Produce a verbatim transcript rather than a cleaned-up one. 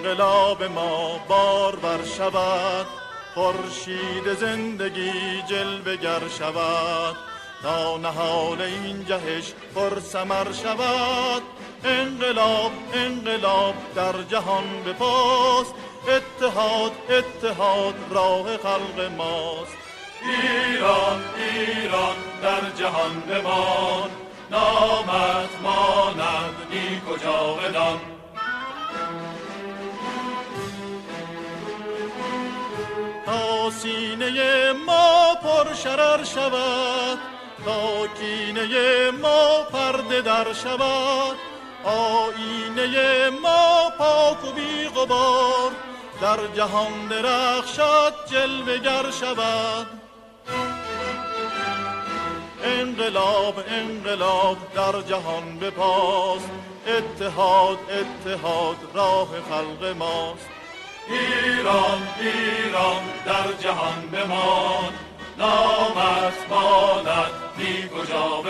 انقلاب ما بارور شود، خورشید زندگی جلوه گر شود، تا نهال این جهش پر ثمر شود. انقلاب انقلاب در جهان بپاست، اتحاد اتحاد راه خلق ماست. ایران ایران در جهان بمان، نامت ماند نیک و جاودان. تا سینه ما پر شرر شود، تا کینه ما پرده در شود، آینه ما پاک و بی غبار، در جهان درخشد جلوه گر شود. انقلاب انقلاب در جهان بپاست، اتحاد اتحاد راه خلق ماست. ایران ایران در جهان بمان، نامت ماند نیک و جاودان.